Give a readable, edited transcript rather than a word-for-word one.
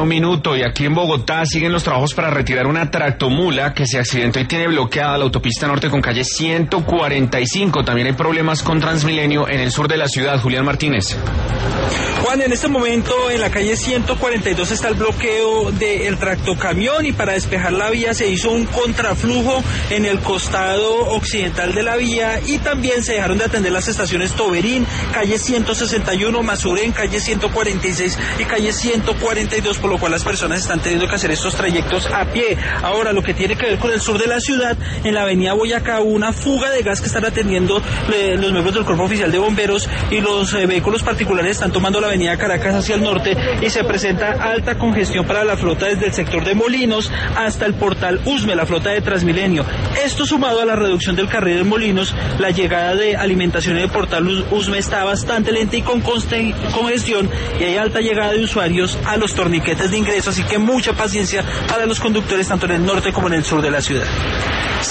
Un minuto, y aquí en Bogotá siguen los trabajos para retirar una tractomula que se accidentó y tiene bloqueada la autopista norte con calle 145. También hay problemas con Transmilenio en el sur de la ciudad. Julián Martínez. Juan, en este momento en la calle 142 está el bloqueo del tractocamión, y para despejar la vía se hizo un contraflujo en el costado occidental de la vía, y también se dejaron de atender las estaciones Toberín, calle 161, Masuren, calle 146 y calle 142, por lo cual las personas están teniendo que hacer estos trayectos a pie. Ahora, lo que tiene que ver con el sur de la ciudad, en la avenida Boyacá hubo una fuga de gas que están atendiendo los miembros del Cuerpo Oficial de Bomberos, y los vehículos particulares están tomando la avenida Caracas hacia el norte, y se presenta alta congestión para la flota desde el sector de Molinos hasta el portal Usme, la flota de Transmilenio. Esto sumado a la reducción del carril de Molinos, la llegada de alimentación en el portal Usme está bastante lenta y con congestión, y hay alta llegada de usuarios a los torniquetes de ingreso, así que mucha paciencia para los conductores tanto en el norte como en el sur de la ciudad.